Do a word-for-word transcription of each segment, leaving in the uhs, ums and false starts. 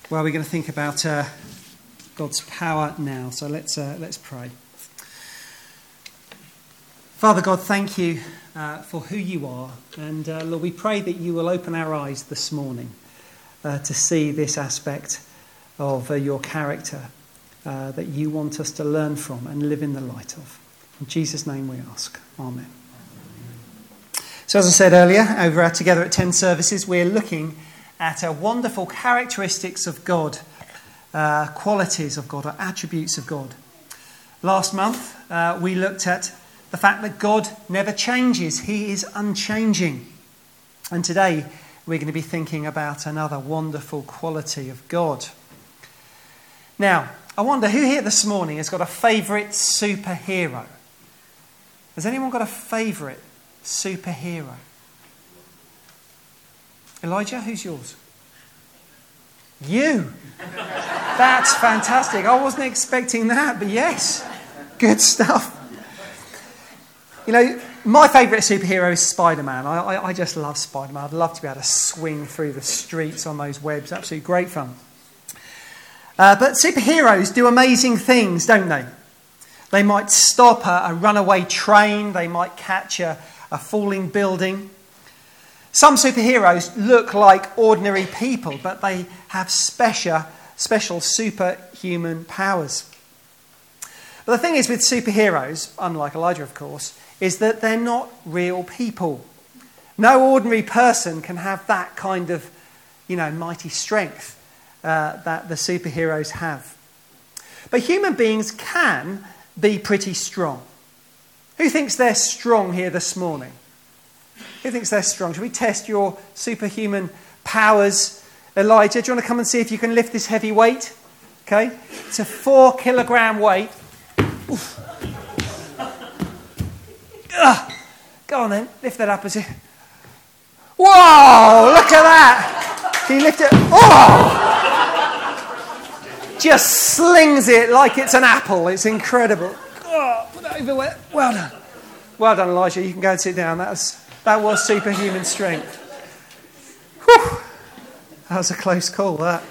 Well, we're going to think about uh, God's power now. So let's uh, let's pray. Father God, thank you uh, for who you are, and uh, Lord, we pray that you will open our eyes this morning uh, to see this aspect of uh, your character uh, that you want us to learn from and live in the light of. In Jesus' name we ask. Amen. So as I said earlier, over at Together at ten services, we're looking at uh, wonderful characteristics of God, uh, qualities of God, or attributes of God. Last month, uh, we looked at the fact that God never changes. He is unchanging. And today, we're going to be thinking about another wonderful quality of God. Now, I wonder who here this morning has got a favourite superhero? Has anyone got a favourite superhero? Elijah, who's yours? You. That's fantastic. I wasn't expecting that, but yes. Good stuff. You know, my favourite superhero is Spider-Man. I, I, I just love Spider-Man. I'd love to be able to swing through the streets on those webs. Absolutely great fun. Uh, but superheroes do amazing things, don't they? They might stop a, a runaway train. They might catch a, a falling building. Some superheroes look like ordinary people, but they have special, special superhuman powers. But the thing is with superheroes, unlike Elijah of course, is that they're not real people. No ordinary person can have that kind of, you know, mighty strength uh, that the superheroes have. But human beings can be pretty strong. Who thinks they're strong here this morning? Who thinks they're strong? Shall we test your superhuman powers? Elijah, do you want to come and see if you can lift this heavy weight? Okay, it's a four kilogram weight. Oof. Ugh. Go on then, lift that up as you... Whoa, look at that. Can you lift it? Oh! Just slings it like it's an apple. It's incredible. Oh, put that over there. Well done. Well done, Elijah. You can go and sit down. That was... That was superhuman strength. Whew. That was a close call, that.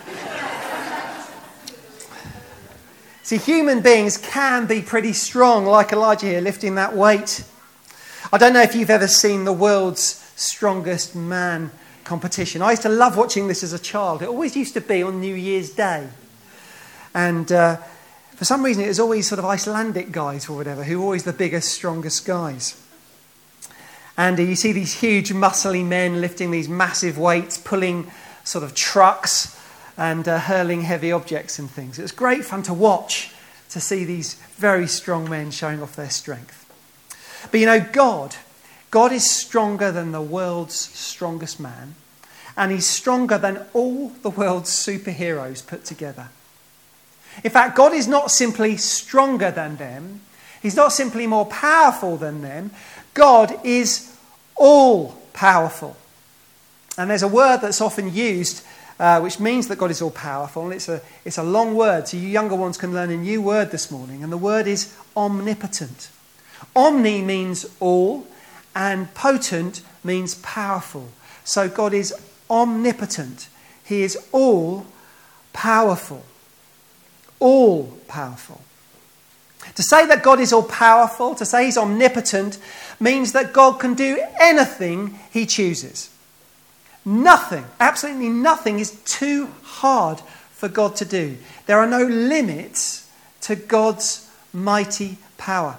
See, human beings can be pretty strong, like Elijah here, lifting that weight. I don't know if you've ever seen the world's strongest man competition. I used to love watching this as a child. It always used to be on New Year's Day. And uh, for some reason, it was always sort of Icelandic guys or whatever, who were always the biggest, strongest guys. And you see these huge, muscly men lifting these massive weights, pulling sort of trucks and uh, hurling heavy objects and things. It was great fun to watch, to see these very strong men showing off their strength. But you know, God, God is stronger than the world's strongest man, and he's stronger than all the world's superheroes put together. In fact, God is not simply stronger than them. He's not simply more powerful than them. God is all-powerful. And there's a word that's often used uh, which means that God is all-powerful. And it's a, it's a long word, so you younger ones can learn a new word this morning. And the word is omnipotent. Omni means all, and potent means powerful. So God is omnipotent. He is all-powerful. All-powerful. To say that God is all-powerful, to say he's omnipotent, means that God can do anything he chooses. Nothing, absolutely nothing is too hard for God to do. There are no limits to God's mighty power.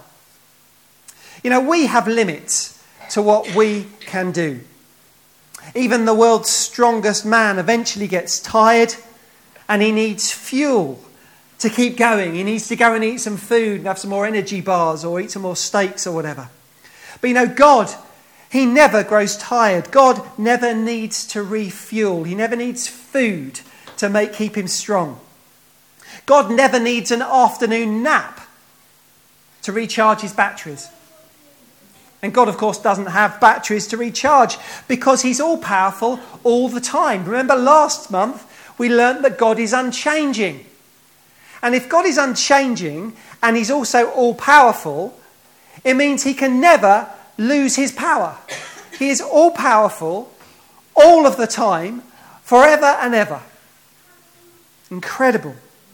You know, we have limits to what we can do. Even the world's strongest man eventually gets tired and he needs fuel to keep going. He needs to go and eat some food and have some more energy bars or eat some more steaks or whatever. But you know, God, he never grows tired. God never needs to refuel. He never needs food to make keep him strong. God never needs an afternoon nap to recharge his batteries. And God, of course, doesn't have batteries to recharge because he's all-powerful all the time. Remember last month we learnt that God is unchanging. And if God is unchanging and he's also all-powerful, it means he can never lose his power. He is all-powerful all of the time, forever and ever. Incredible.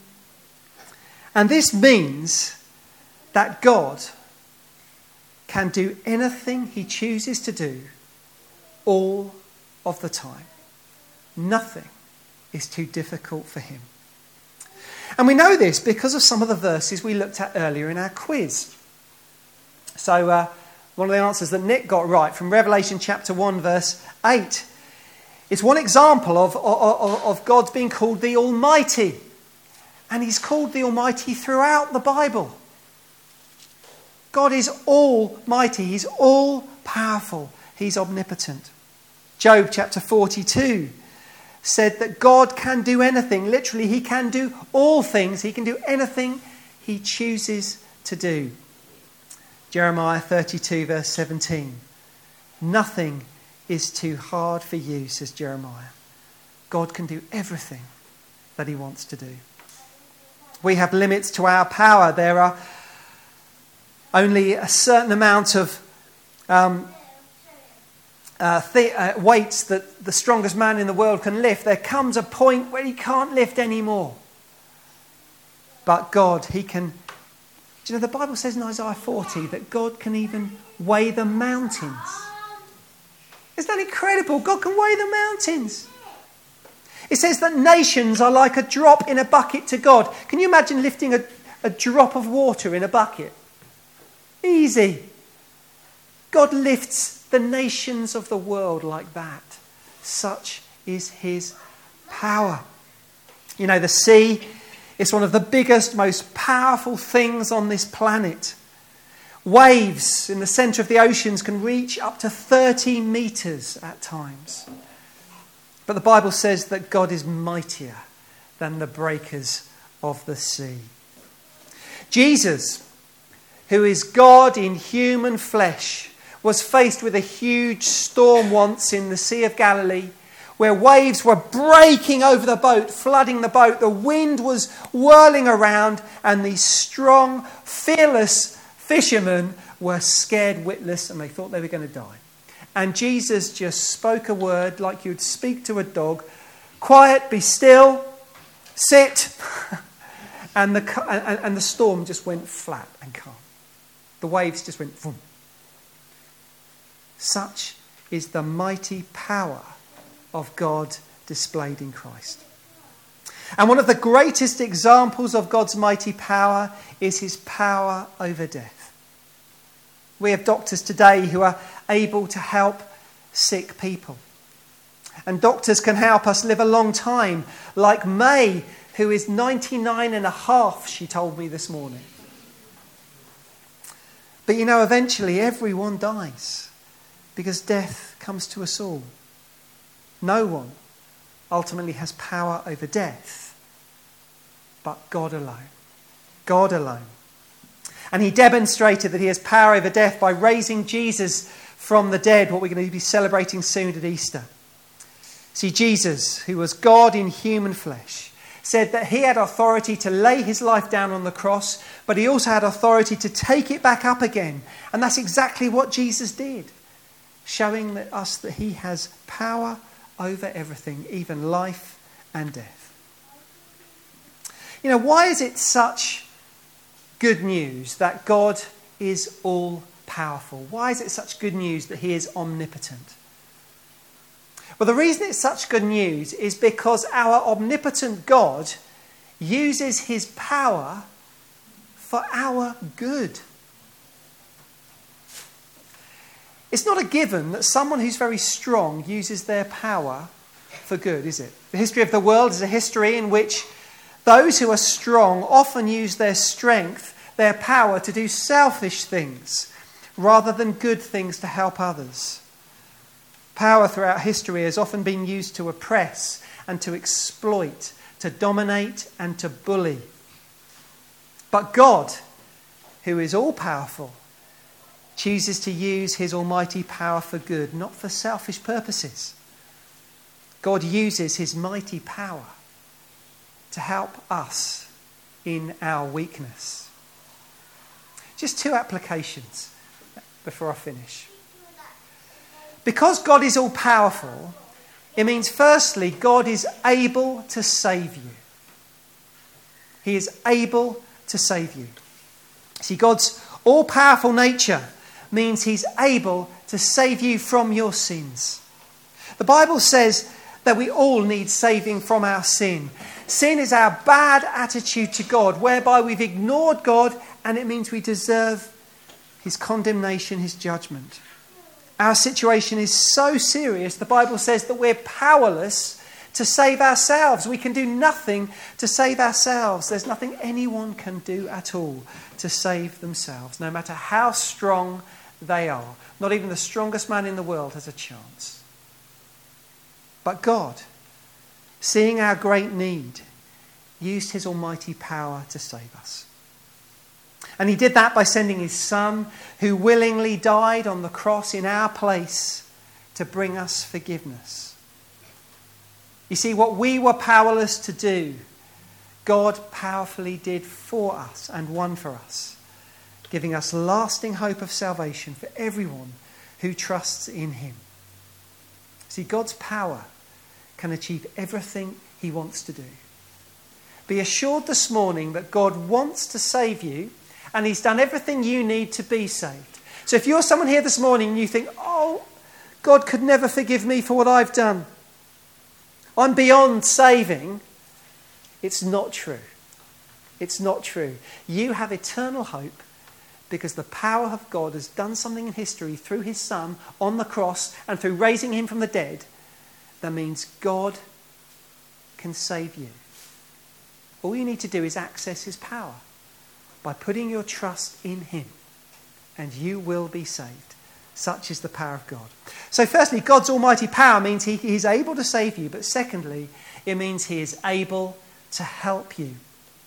And this means that God can do anything he chooses to do all of the time. Nothing is too difficult for him. And we know this because of some of the verses we looked at earlier in our quiz. So uh, one of the answers that Nick got right from Revelation chapter one verse eight. It's one example of, of, of God being called the Almighty. And he's called the Almighty throughout the Bible. God is almighty. He's all powerful. He's omnipotent. Job chapter forty-two said that God can do anything. Literally, he can do all things. He can do anything he chooses to do. Jeremiah thirty-two verse seventeen. Nothing is too hard for you, says Jeremiah. God can do everything that he wants to do. We have limits to our power. There are only a certain amount of um, uh, th- uh, weights that the strongest man in the world can lift. There comes a point where he can't lift anymore. But God, he can... Do you know, the Bible says in Isaiah forty that God can even weigh the mountains. Isn't that incredible? God can weigh the mountains. It says that nations are like a drop in a bucket to God. Can you imagine lifting a, a drop of water in a bucket? Easy. God lifts the nations of the world like that. Such is his power. You know, the sea is one of the biggest, most powerful things on this planet. Waves in the centre of the oceans can reach up to thirty metres at times. But the Bible says that God is mightier than the breakers of the sea. Jesus, who is God in human flesh, was faced with a huge storm once in the Sea of Galilee, where waves were breaking over the boat, flooding the boat. The wind was whirling around, and these strong, fearless fishermen were scared witless, and they thought they were going to die. And Jesus just spoke a word like you'd speak to a dog. Quiet, be still, sit. and, the, and, and the storm just went flat and calm. The waves just went boom. Such is the mighty power of God displayed in Christ. And one of the greatest examples of God's mighty power is his power over death. We have doctors today who are able to help sick people. And doctors can help us live a long time, like May, who is ninety-nine and a half, she told me this morning. But you know, eventually everyone dies, because death comes to us all. No one ultimately has power over death, but God alone. God alone. And he demonstrated that he has power over death by raising Jesus from the dead, what we're going to be celebrating soon at Easter. See, Jesus, who was God in human flesh, said that he had authority to lay his life down on the cross, but he also had authority to take it back up again. And that's exactly what Jesus did, showing that us that he has power over everything, even life and death. You know, why is it such good news that God is all powerful? Why is it such good news that he is omnipotent? Well, the reason it's such good news is because our omnipotent God uses his power for our good. It's not a given that someone who's very strong uses their power for good, is it? The history of the world is a history in which those who are strong often use their strength, their power, to do selfish things rather than good things to help others. Power throughout history has often been used to oppress and to exploit, to dominate and to bully. But God, who is all-powerful, chooses to use his almighty power for good, not for selfish purposes. God uses his mighty power to help us in our weakness. Just two applications before I finish. Because God is all-powerful, it means firstly, God is able to save you. He is able to save you. See, God's all-powerful nature means he's able to save you from your sins. The Bible says that we all need saving from our sin. Sin is our bad attitude to God, whereby we've ignored God, and it means we deserve his condemnation, his judgment. Our situation is so serious, the Bible says that we're powerless to save ourselves. We can do nothing to save ourselves. There's nothing anyone can do at all to save themselves, no matter how strong they are. Not even the strongest man in the world has a chance. But God, seeing our great need, used his almighty power to save us. And he did that by sending his Son, who willingly died on the cross in our place to bring us forgiveness. You see, what we were powerless to do, God powerfully did for us and won for us, giving us lasting hope of salvation for everyone who trusts in him. See, God's power can achieve everything he wants to do. Be assured this morning that God wants to save you, and he's done everything you need to be saved. So if you're someone here this morning and you think, oh, God could never forgive me for what I've done, I'm beyond saving, it's not true. It's not true. You have eternal hope because the power of God has done something in history through his Son on the cross and through raising him from the dead. That means God can save you. All you need to do is access his power by putting your trust in him, and you will be saved. Such is the power of God. So firstly, God's almighty power means he is able to save you, but secondly, it means he is able to help you.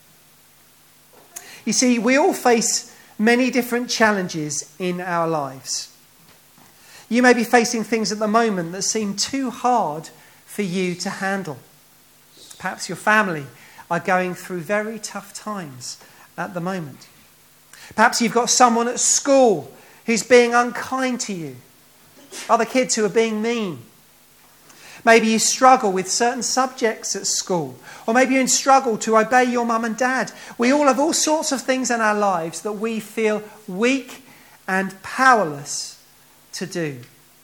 You see, we all face many different challenges in our lives. You may be facing things at the moment that seem too hard for you to handle. Perhaps your family are going through very tough times at the moment. Perhaps you've got someone at school who's being unkind to you. Other kids who are being mean. Maybe you struggle with certain subjects at school. Or maybe you struggle to obey your mum and dad. We all have all sorts of things in our lives that we feel weak and powerless to do.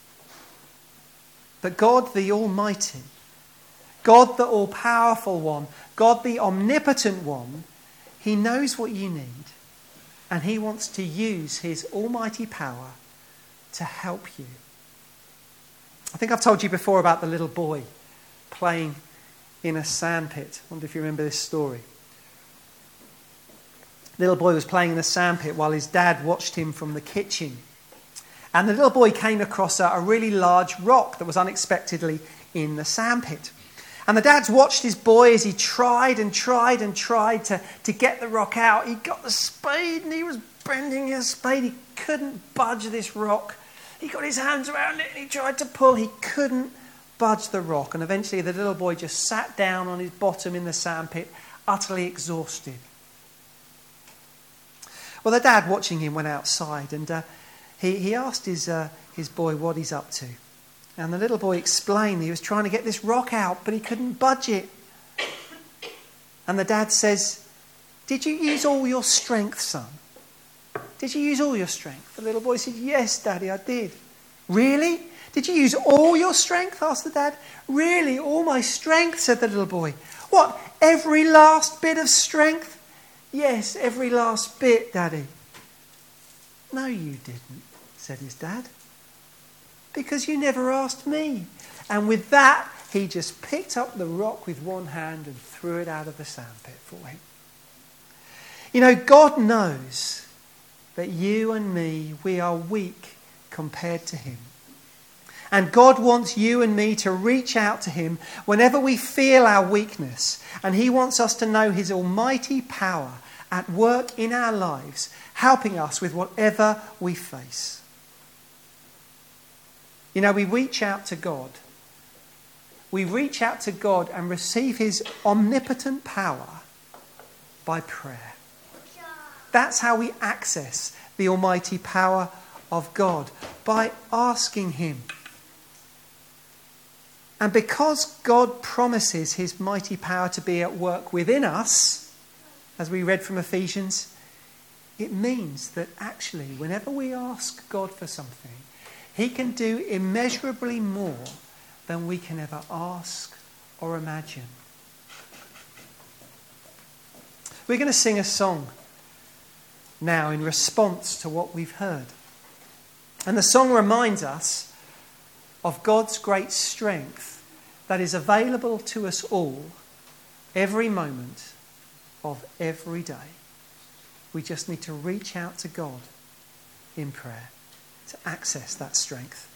But God the Almighty, God the all-powerful one, God the omnipotent one, he knows what you need, and he wants to use his almighty power to help you. I think I've told you before about the little boy playing in a sandpit. I wonder if you remember this story. The little boy was playing in a sandpit while his dad watched him from the kitchen. And the little boy came across a, a really large rock that was unexpectedly in the sandpit. And the dad's watched his boy as he tried and tried and tried to, to get the rock out. He got the spade and he was bending his spade. He couldn't budge this rock. He got his hands around it and he tried to pull. He couldn't budge the rock. And eventually the little boy just sat down on his bottom in the sandpit, utterly exhausted. Well, the dad, watching him, went outside and uh, he, he asked his, uh, his boy what he's up to. And the little boy explained he was trying to get this rock out, but he couldn't budge it. And the dad says, "Did you use all your strength, son? Did you use all your strength?" The little boy said, "Yes, Daddy, I did." "Really? Did you use all your strength?" asked the dad. "Really, all my strength," said the little boy. "What, every last bit of strength?" "Yes, every last bit, Daddy." "No, you didn't," said his dad. "Because you never asked me." And with that, he just picked up the rock with one hand and threw it out of the sandpit for him. You know, God knows that you and me, we are weak compared to him. And God wants you and me to reach out to him whenever we feel our weakness. And he wants us to know his almighty power at work in our lives, helping us with whatever we face. You know, we reach out to God. We reach out to God and receive his omnipotent power by prayer. That's how we access the almighty power of God, by asking him. And because God promises his mighty power to be at work within us, as we read from Ephesians, it means that actually whenever we ask God for something, he can do immeasurably more than we can ever ask or imagine. We're going to sing a song now in response to what we've heard. And the song reminds us of God's great strength that is available to us all every moment of every day. We just need to reach out to God in prayer to access that strength.